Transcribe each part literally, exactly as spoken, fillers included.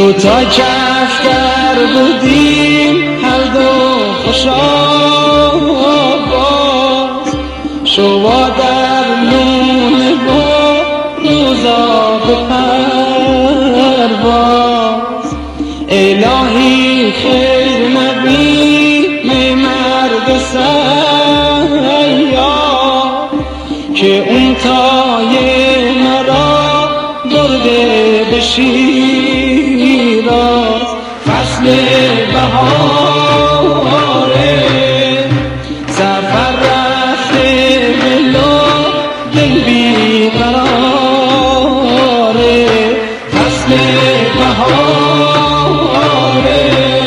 دو تا کفتر بودیم هر دو خوشا باز، شوا در لونه با روزا به پرواز. الهی خیر نبی می مرد سیار، که اون تای مرا برده به شیراز. فصل بهاره سفر رفته بلو دل بیقراره. فصل بهاره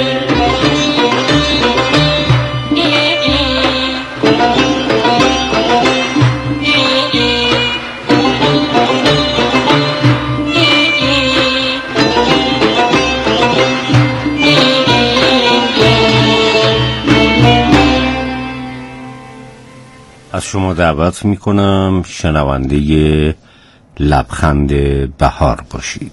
از شما دعوت میکنم شنونده لبخند بهار باشید.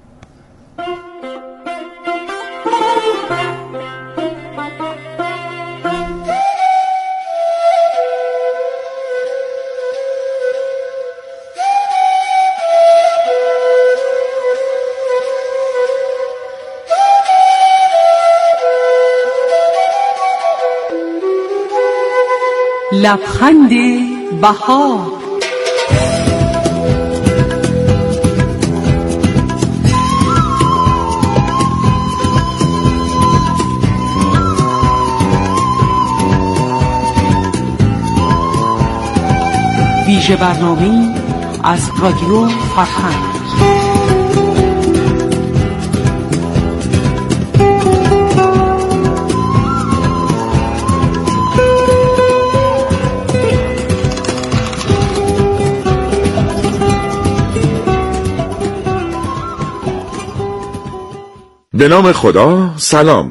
لبخند بهار. ویژه برنامه از رادیو فرهنگ. به نام خدا. سلام.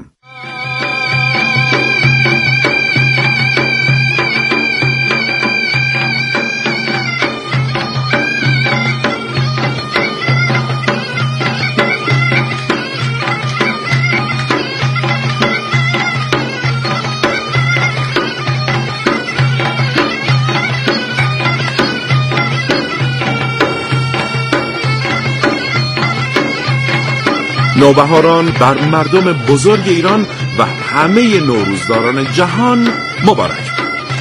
نوبهاران بر مردم بزرگ ایران و همه نوروزداران جهان مبارک.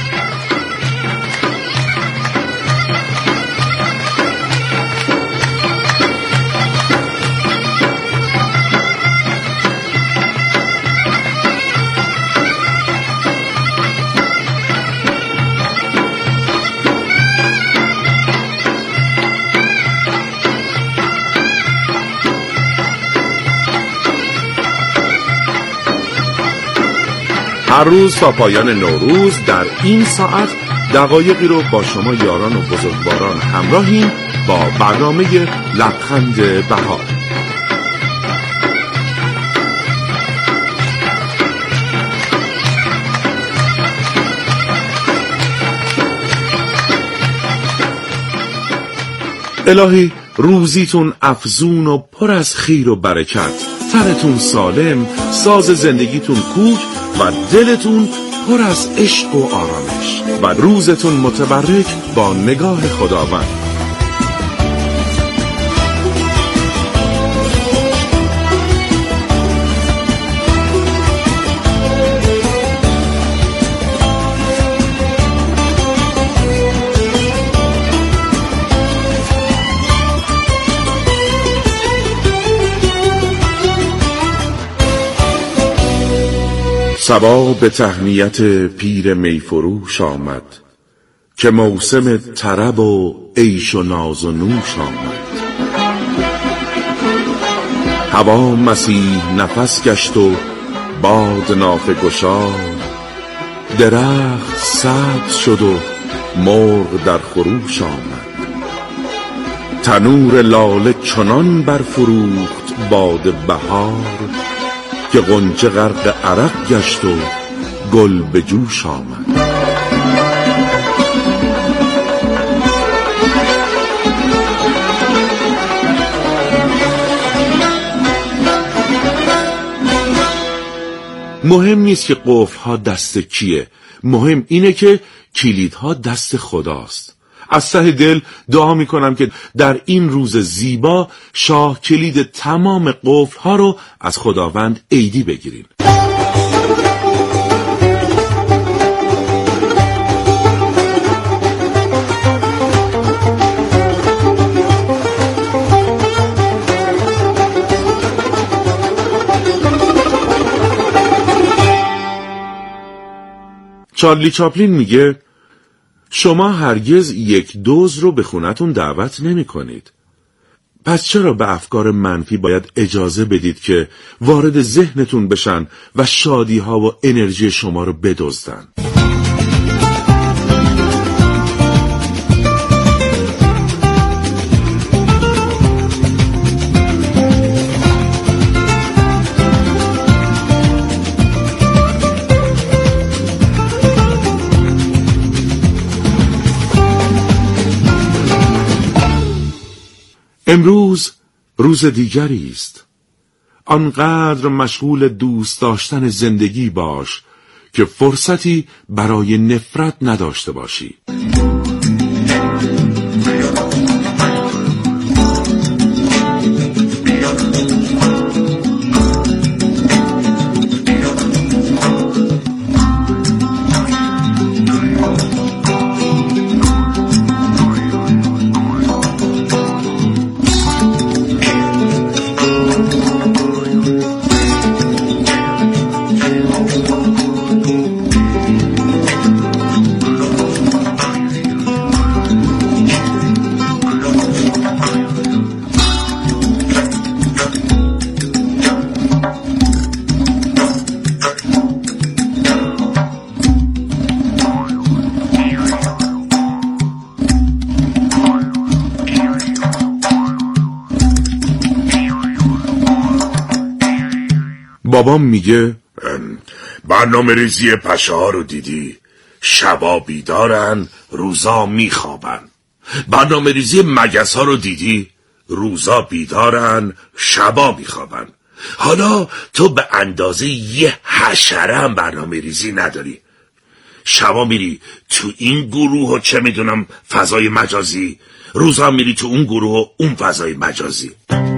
هر روز تا پایان نوروز در این ساعت دقایقی رو با شما یاران و بزرگواران همراهیم با برنامه لبخند بهار. الهی روزیتون افزون و پر از خیر و برکت، تنتون سالم، ساز زندگیتون کوک و دلتون پر از عشق و آرامش و روزتون متبرک با نگاه خداوند. صبا به تهنیت پیر میفروش آمد، که موسم طرب و عیش و ناز و نوش آمد. هوا مسیح نفس گشت و باد نافه گشاد، درخت سبز شد و مرغ در خروش آمد. تنور لاله چنان برفروخت باد بهار، که غنچه غرق عرق گشت و گل به جوش آمد. مهم نیست که قفل‌ها دست کیه، مهم اینه که کلیدها دست خداست. از ته دل دعا میکنم که در این روز زیبا شاه کلید تمام قفل‌ها رو از خداوند عیدی بگیرین. چارلی چاپلین میگه شما هرگز یک دوز رو به خونتون دعوت نمی کنید. پس چرا به افکار منفی باید اجازه بدید که وارد ذهنتون بشن و شادی ها و انرژی شما رو بدزدن؟ امروز روز دیگری است. آنقدر مشغول دوست داشتن زندگی باش که فرصتی برای نفرت نداشته باشی. بابام میگه برنامه ریزی پشه ها رو دیدی؟ شبا بیدارن، روزا میخوابن. برنامه ریزی مگس ها رو دیدی؟ روزا بیدارن، شبا میخوابن. حالا تو به اندازه یه حشره هم برنامه ریزی نداری. شبا میری تو این گروه و چه میدونم فضای مجازی، روزا میری تو اون گروه و اون فضای مجازی.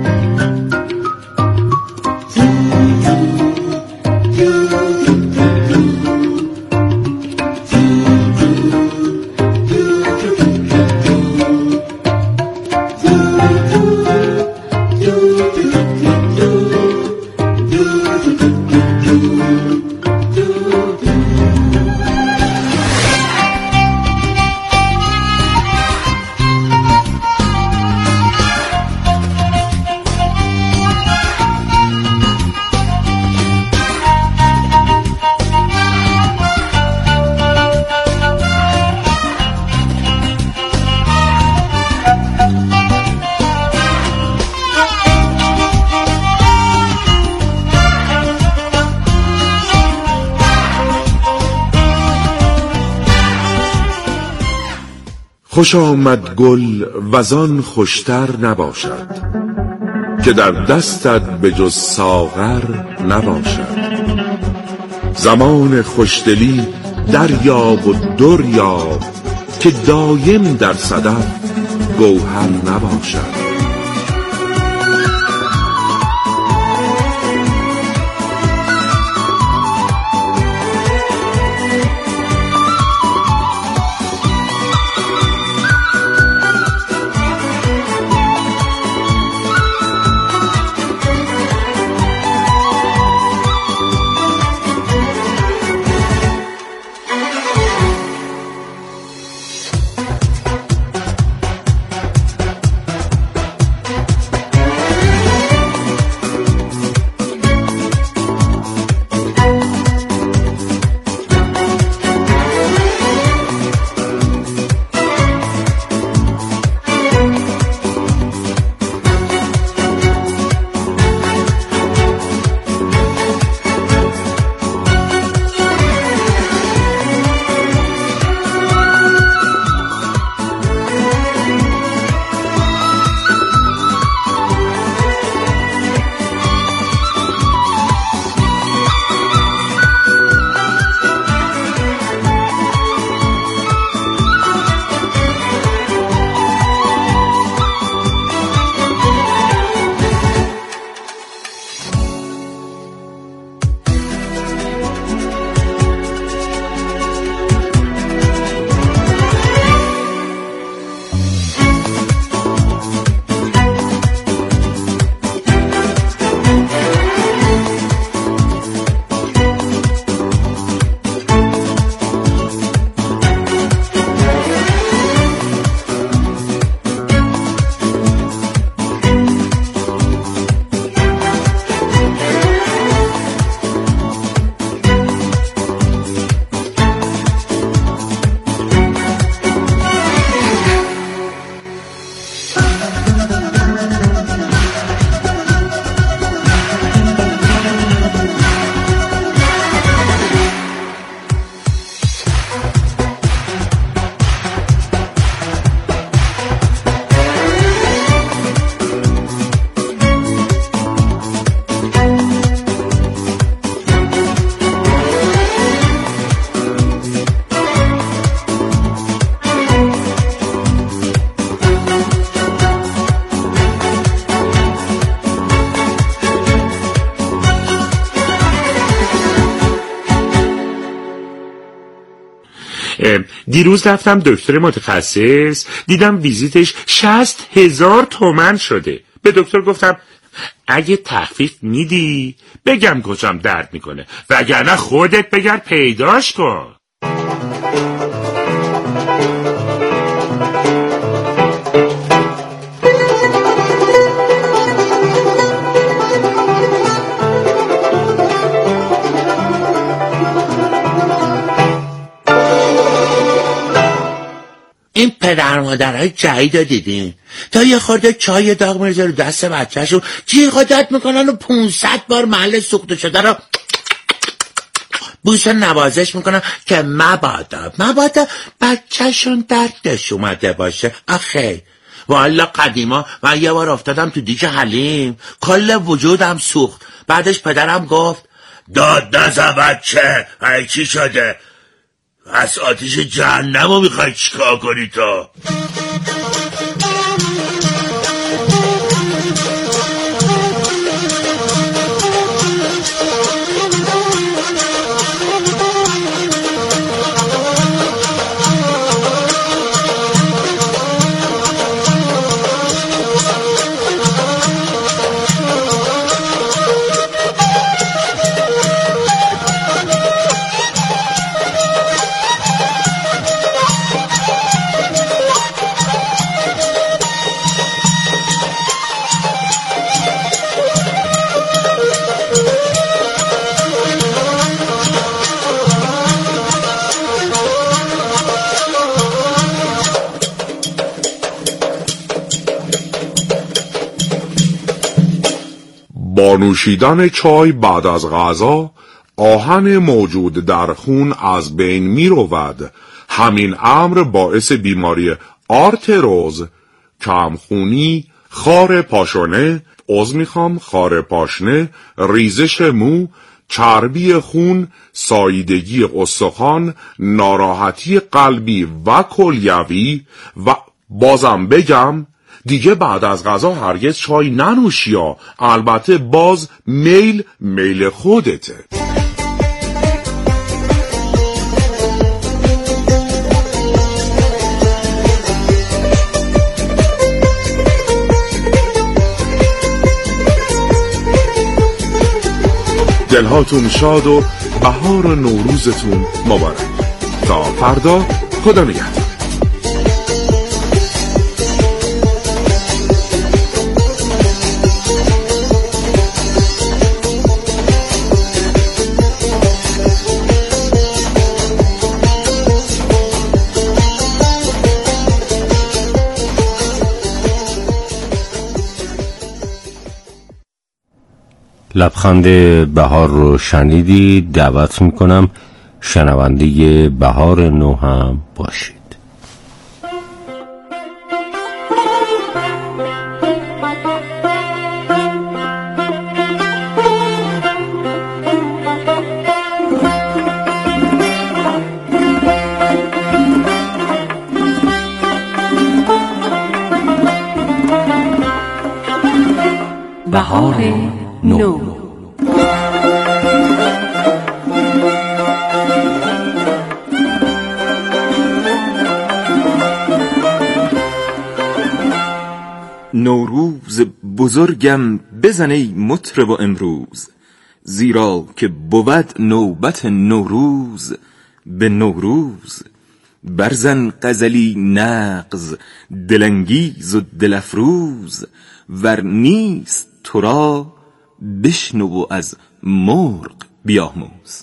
خوش آمد گل وزان خوشتر نباشد که در دستت به جز ساغر نباشد. زمان خوشدلی دریاب و دریاب که دایم در صدف گوهر نباشد. دیروز رفتم دکتر متخصص، دیدم ویزیتش شصت هزار تومن شده. به دکتر گفتم اگه تخفیف میدی بگم کجام درد میکنه، وگرنه خودت بگرد پیداش کن. این پدر مادرهای جدید رو دیدین تا یه خورده چای داغ میرزه رو دست بچه‌شو جیغ و داد میکنن و پونصد بار محل سوخته شده رو بوس نوازش میکنن که مبادا مبادا بچه‌شون دردش اومده باشه. آخه والا قدیما من یه بار افتادم تو دیگ حلیم، کل وجودم سوخت. بعدش پدرم گفت داد نزن بچه، ای چی شده؟ از آتیش جهنم رو میخوای چیکار کنی تو؟ با نوشیدن چای بعد از غذا آهن موجود در خون از بین می رود. همین امر باعث بیماری آرتروز، کمخونی، خار پاشنه، عذر میخوام خار پاشنه، ریزش مو، چربی خون، ساییدگی استخوان، ناراحتی قلبی و کلیوی و بازم بگم دیگه بعد از غذا هرگز چای ننوشیا. البته باز میل میل خودته. دلهاتون شاد و بهار و نوروزتون مبارک. تا فردا، خدا نگهدار. لبخند بهار رو شنیدی. دعوت میکنم شنونده بهار نو هم باشید. بهار نو. نوروز بزرگم بزن ای مطرب و امروز، زیرا که بود نوبت نوروز به نوروز. برزن غزلی نغز دلانگیز و دلفروز، ور نیست تو را بشنو و از مرغ بیاموز.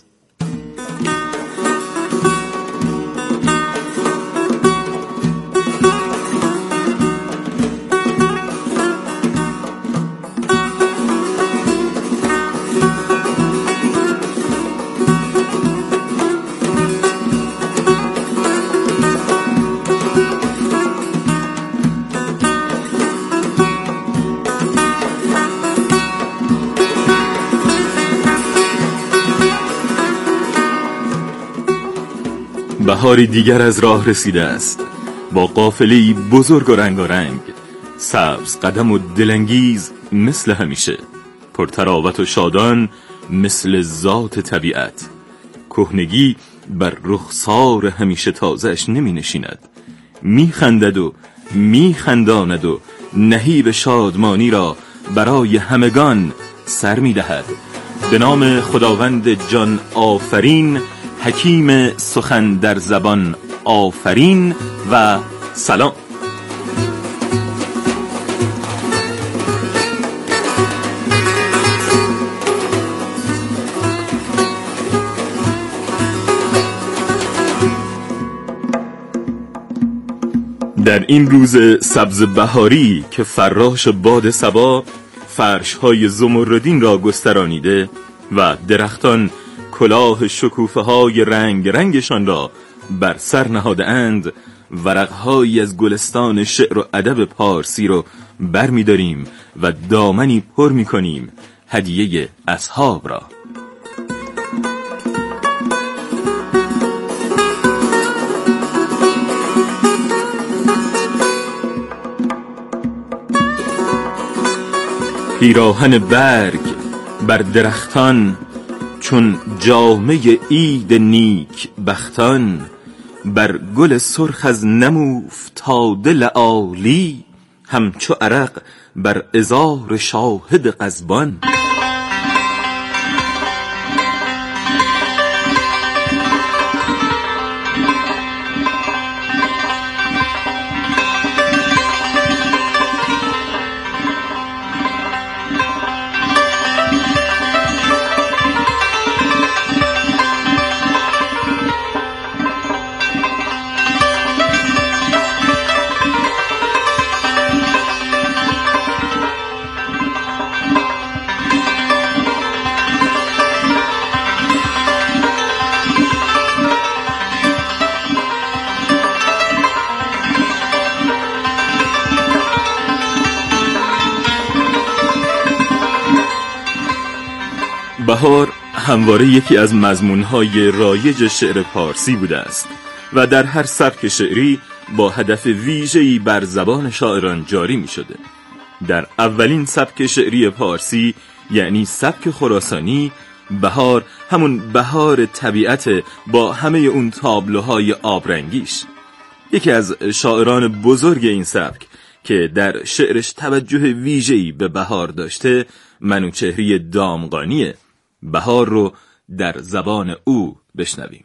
بهاری دیگر از راه رسیده است، با قافله‌ای بزرگ و رنگارنگ، سبز قدم و دلانگیز مثل همیشه، پرتراوت و شادان مثل ذات طبیعت. کهنگی بر رخسار همیشه تازهش نمی نشیند. می خندد و می خنداند و نهیب شادمانی را برای همگان سر می دهد. به نام خداوند جان آفرین، حکیم سخن در زبان آفرین و سلام. در این روز سبز بهاری که فراش باد صبا فرش‌های زمردین را گسترانیده و درختان کلاه شکوفه های رنگ رنگشان را بر سر نهاده اند، ورقهایی از گلستان شعر و ادب پارسی رو بر می داریم و دامنی پر می کنیم هدیه اصحاب را. پیراهن برگ بر درختان چون جامه عید نیک بختان، بر گل سرخ از نم افتاده لآلی، همچو عرق بر عذار شاهد قضبان. بهار همواره یکی از مضمون‌های رایج شعر پارسی بوده است و در هر سبک شعری با هدف ویژه‌ای بر زبان شاعران جاری می‌شده. در اولین سبک شعری پارسی یعنی سبک خراسانی، بهار همون بهار طبیعت با همه اون تابلوهای آبرنگیش. یکی از شاعران بزرگ این سبک که در شعرش توجه ویژه‌ای به بهار داشته منوچهری دامغانیه. بهار رو در زبان او بشنویم.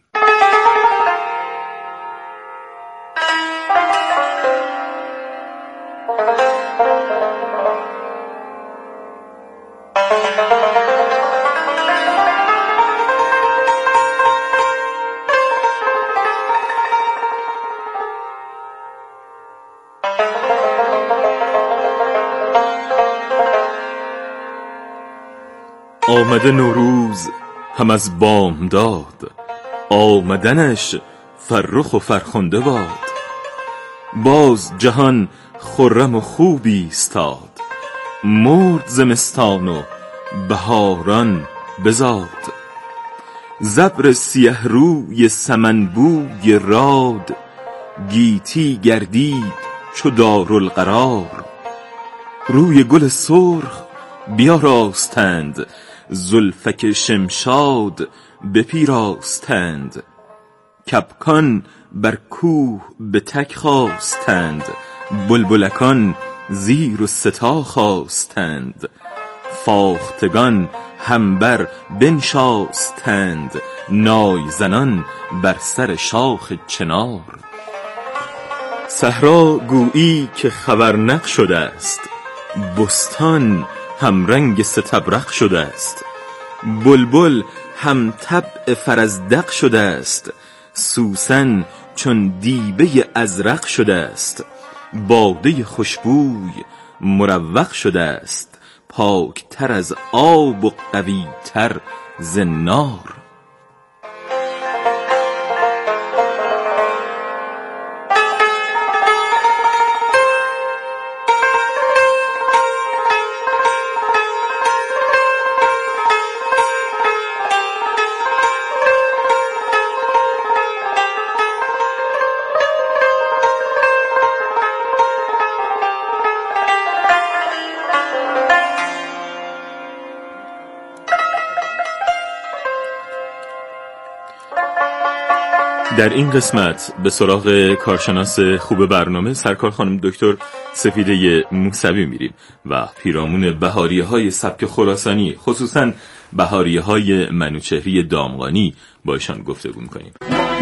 آمده نوروز هم از بامداد، آمدنش فرخ و فرخنده باد. باز جهان خرم و خوب ایستاد، مرد زمستان و بهاران بزاد. زبر سیه روی سمن بوی راد، گیتی گردید چو دارالقرار. روی گل سرخ بیاراستند، زلفک شمشاد بپیراستند. کبکان بر کوه به تک خواستند، بلبلکان زیر و ستا خواستند. فاختگان همبر بنشاستند، نای زنان بر سر شاخ چنار. صحرا گویی که خبرنق شده است، بستان هم رنگ ستبرق شده است. بلبل هم طبع فرزدق شده است، سوسن چون دیبه ازرق شده است. باده خوشبوی مروق شده است، پاک تر از آب و قوی تر ز نار. در این قسمت به سراغ کارشناس خوب برنامه سرکار خانم دکتر سفیده موسوی میریم و پیرامون بهاریه های سبک خراسانی، خصوصا بهاریه های منوچهری دامغانی با ایشان گفتگو میکنیم.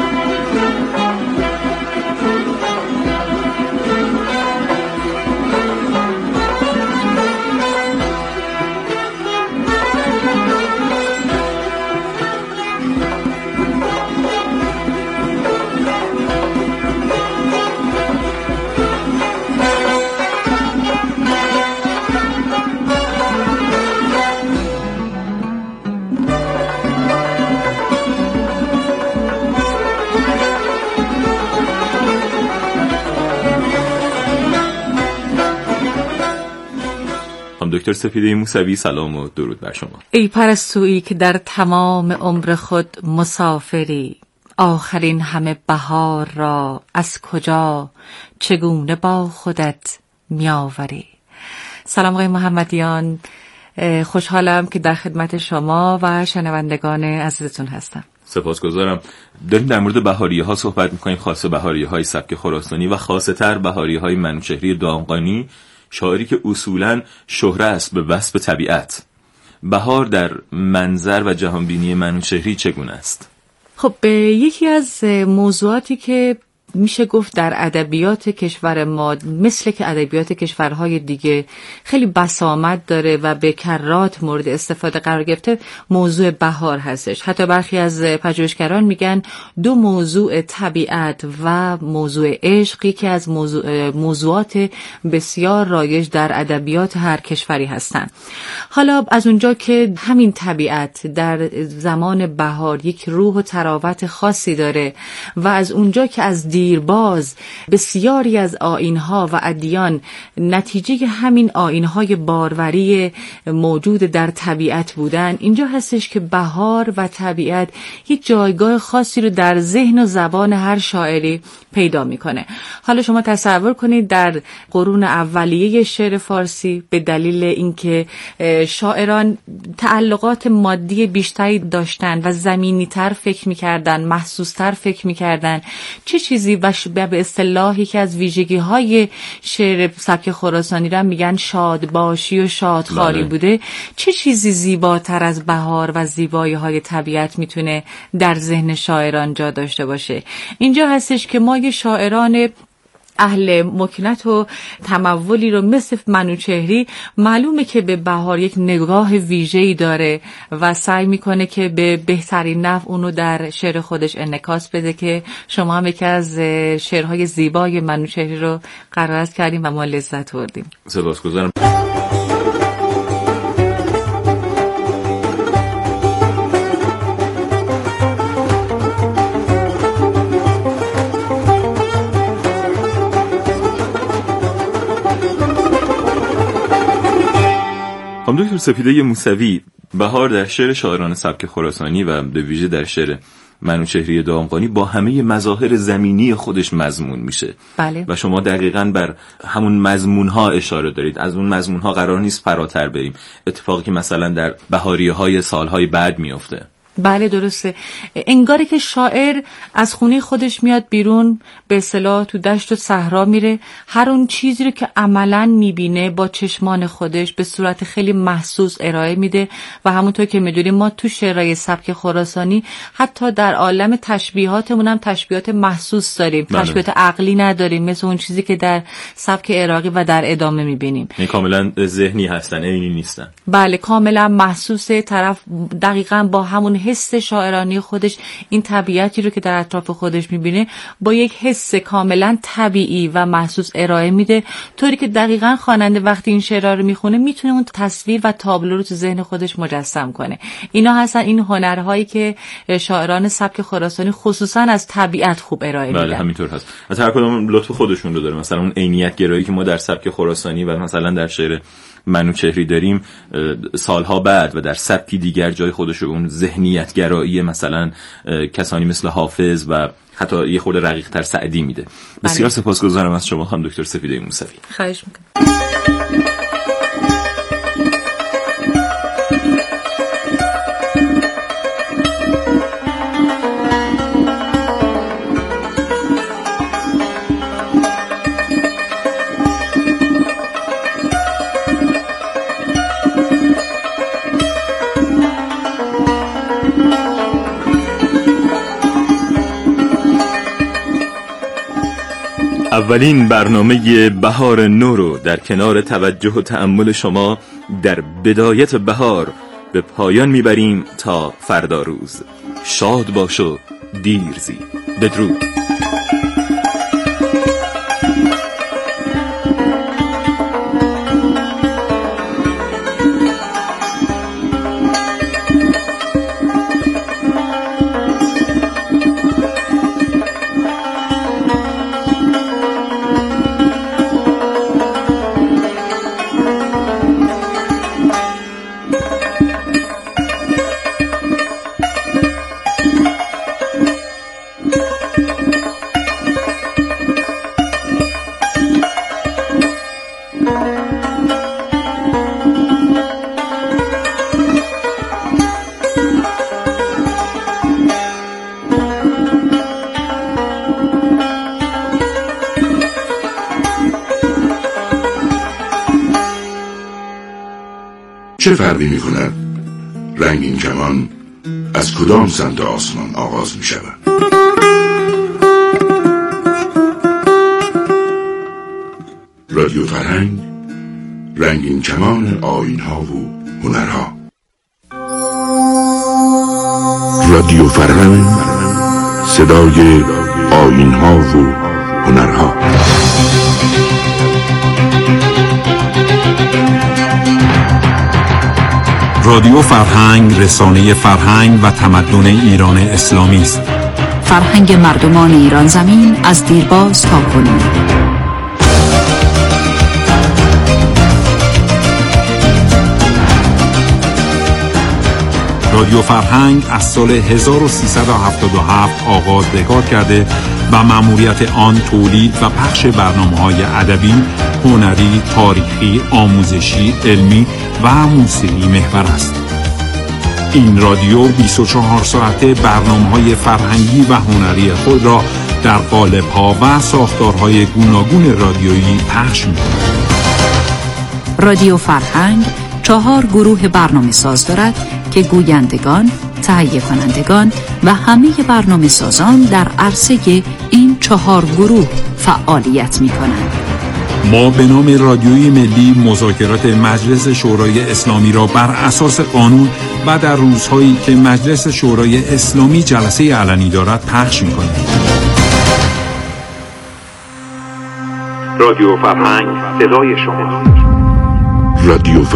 دکتر سفیده موسوی، سلام و درود بر شما. ای پرستویی که در تمام عمر خود مسافری، آخرین همه بهار را از کجا چگونه با خودت میآوری؟ سلام آقای محمدیان، خوشحالم که در خدمت شما و شنوندگان عزیزتون هستم. سپاسگزارم. داریم در مورد بهاریه ها صحبت میکنیم، خاصه بهاریه های سبک خراسانی و خاصه تر بهاریه های منوچهری دامغانی، شاعری که اصولاً شهره است به وصف طبیعت. بهار در منظر و جهانبینی منوچهری چگونه است؟ خب یکی از موضوعاتی که میشه گفت در ادبیات کشور ما مثل که ادبیات کشورهای دیگه خیلی بسامد داره و به کرات مورد استفاده قرار گرفته، موضوع بهار هستش. حتی برخی از پژوهشگران میگن دو موضوع، طبیعت و موضوع عشق، یکی از موضوع موضوعات بسیار رایج در ادبیات هر کشوری هستن. حالا از اونجا که همین طبیعت در زمان بهار یک روح و تراوت خاصی داره و از اونجا که از دیرباز بسیاری از آیین‌ها و ادیان نتیجه همین آیین‌های باروری موجود در طبیعت بودن، اینجا هستش که بهار و طبیعت یک جایگاه خاصی رو در ذهن و زبان هر شاعری پیدا میکنه. حالا شما تصور کنید در قرون اولیه شعر فارسی به دلیل اینکه شاعران تعلقات مادی بیشتری داشتن و زمینی تر فکر میکردن، محسوس تر فکر میکردن، چه چیزی و به اصطلاح یکی از ویژگی های شعر سبک خراسانی را میگن شادباشی و شادخواری بوده، چه چیزی زیباتر از بهار و زیبایی های طبیعت میتونه در ذهن شاعران جا داشته باشه؟ اینجا هستش که ما یه شاعران اهل مکنت و تمولی رو مثل منوچهری معلومه که به بهار یک نگاه ویژه‌ای داره و سعی میکنه که به بهترین نحو اونو در شعر خودش انعکاس بده که شما هم یکی از شعرهای زیبای منوچهری رو قرائت کردیم و ما لذت بردیم. سپاسگزارم. خانم دکتر سفیده موسوی، بهار در شعر شاعران سبک خراسانی و به ویژه در شعر منوچهری دامغانی با همه مظاهر زمینی خودش مضمون میشه. بله. و شما دقیقاً بر همون مضمونها اشاره دارید. از اون مضمونها قرار نیست فراتر بریم، اتفاقی که مثلا در بهاریه های سالهای بعد میفته. بله درسته. انگاری که شاعر از خونه خودش میاد بیرون، به اصطلاح تو دشت و صحرا میره، هر اون چیزی رو که عملاً میبینه با چشمان خودش به صورت خیلی محسوس ارائه میده و همونطور که میدونیم ما تو شعرهای سبک خراسانی حتی در عالم تشبیهاتمون هم تشبیهات محسوس داریم. بله. تشبیهات عقلی نداریم مثل اون چیزی که در سبک عراقی و در ادامه میبینیم. این کاملاً ذهنی هستن، عینی نیستن. بله کاملاً محسوسه. طرف دقیقاً با همون حس شاعرانی خودش این طبیعتی رو که در اطراف خودش میبینه با یک حس کاملا طبیعی و محسوس ارائه میده، طوری که دقیقاً خواننده وقتی این شعرها رو میخونه میتونه اون تصویر و تابلو رو تو ذهن خودش مجسم کنه. اینا هستن این هنرهایی که شاعران سبک خراسانی خصوصا از طبیعت خوب ارائه میدن. بله همینطور هست. از هر کدوم لطف خودشون رو داره. مثلا اون عینیت گرایی که ما در سبک خراسانی و مثلا در شعر منوچهری داریم سالها بعد و در سبکی دیگر جای خودش رو اون ذهنیت گرایی مثلا کسانی مثل حافظ و حتی یه خورده رقیق تر سعدی میده. بسیار سپاسگزارم از شما خانم دکتر سفیده موسوی. خواهش میکنم. اولین برنامه بهار نو رو در کنار توجه و تأمل شما در بدایت بهار به پایان میبریم تا فردا روز. شاد باش و دیرزی. بدرود. چه فرقی می کند رنگین کمان از کدام سمت آسمان آغاز می شود؟ رادیو فرهنگ، رنگین کمان آیین ها و هنرها. رادیو فرهنگ، صدای آیین ها و هنرها. رادیو فرهنگ رسانه فرهنگ و تمدن ایران اسلامی است. فرهنگ مردمان ایران زمین از دیرباز تا کنون. رادیو فرهنگ از سال هزار و سیصد و هفتاد و هفت آغاز به کار کرده و مأموریت آن تولید و پخش برنامه‌های ادبی، هنری، تاریخی، آموزشی، علمی و موسیقی محور است. این رادیو بیست و چهار ساعته برنامه‌های فرهنگی و هنری خود را در قالب‌ها و ساختارهای گوناگون رادیویی پخش می‌کند. رادیو فرهنگ چهار گروه برنامه ساز دارد که گویندگان، تهیه کنندگان و همه برنامه سازان در عرصه این چهار گروه فعالیت می کنند. ما به نام رادیوی ملی مذاکرات مجلس شورای اسلامی را بر اساس قانون و در روزهایی که مجلس شورای اسلامی جلسه علنی دارد پخش می کنیم. رادیو فرهنگ، صدای شما. رادیو